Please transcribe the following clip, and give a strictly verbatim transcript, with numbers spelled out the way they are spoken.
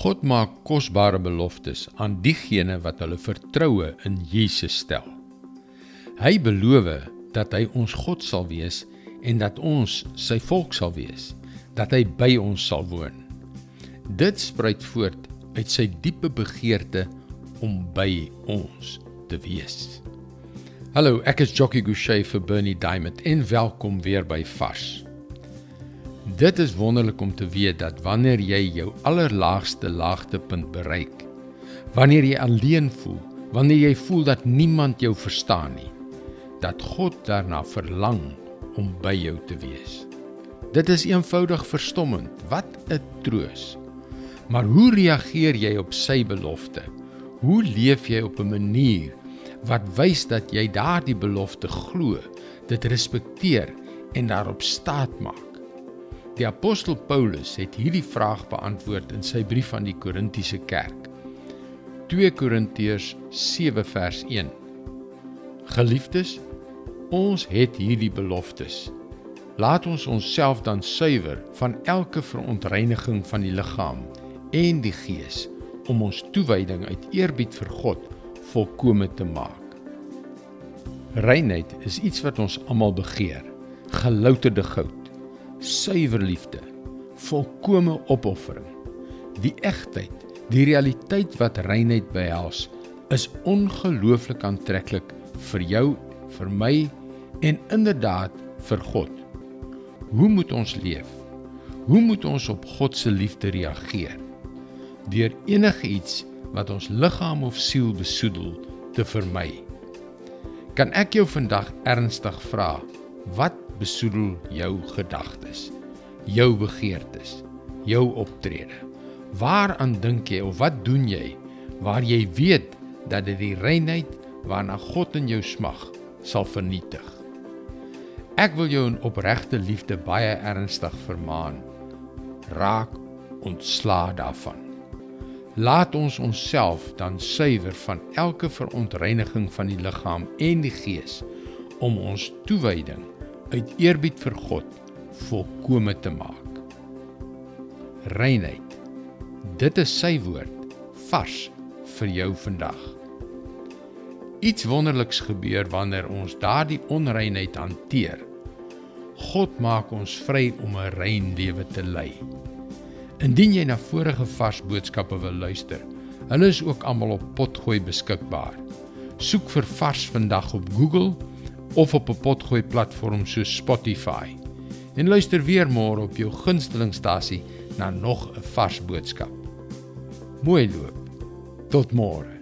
God maak kosbare beloftes aan diegene wat hulle vertroue in Jesus stel. Hy beloof dat hy ons God sal wees en dat ons sy volk sal wees, dat hy by ons sal woon. Dit spruit voort uit sy diepe begeerte om by ons te wees. Hallo, ek is Jockey Gouchee vir Bernie Diamond en welkom weer by Vars. Dit is wonderlik om te weet dat wanneer jy jou allerlaagste laagtepunt bereik, wanneer jy alleen voel, wanneer jy voel dat niemand jou verstaan nie, dat God daarna verlang om by jou te wees. Dit is eenvoudig verstommend, wat 'n troos. Maar hoe reageer jy op sy belofte? Hoe leef jy op 'n manier wat wys dat jy daardie belofte glo, dit respekteer en daarop staat maak? Die apostel Paulus het hierdie vraag beantwoord in sy brief aan die Korintiese kerk. twee Korintiërs sewe vers een. Geliefdes, ons het hierdie beloftes. Laat ons onsself dan suiwer van elke verontreiniging van die liggaam en die gees, om ons toewyding uit eerbied vir God volkome te maak. Reinheid is iets wat ons almal begeer, gelouterde goud, suiwer liefde, volkome opoffering. Die egtheid, die realiteit wat reinheid behels, is ongelooflik aantreklik vir jou, vir my en inderdaad vir God. Hoe moet ons leef? Hoe moet ons op God se liefde reageer? Deur enige iets wat ons liggaam of siel besoedel te vermy. Kan ek jou vandag ernstig vra, wat besoedel jou gedagtes, jou begeertes, jou optrede? Waaraan dink jy of wat doen jy, waar jy weet dat dit die reinheid waarna God in jou smag, sal vernietig? Ek wil jou in opregte liefde baie ernstig vermaan. Raak ontslae daarvan. Laat ons onsself dan suiwer van elke verontreiniging van die liggaam en die gees, om ons toewyding uit eerbied vir God volkome te maak. Reinheid, dit is sy woord, vars vir jou vandag. Iets wonderliks gebeur wanneer ons daardie onreinheid hanteer. God maak ons vry om 'n rein lewe te lei. Indien jy na vorige vars boodskappe wil luister, hulle is ook almal op Potgooi beskikbaar. Soek vir Vars vandag op Google of op 'n Potgooi platform soos Spotify. En luister weer môre op jou gunstelingstasie na nog 'n vars boodskap. Mooi loop. Tot môre.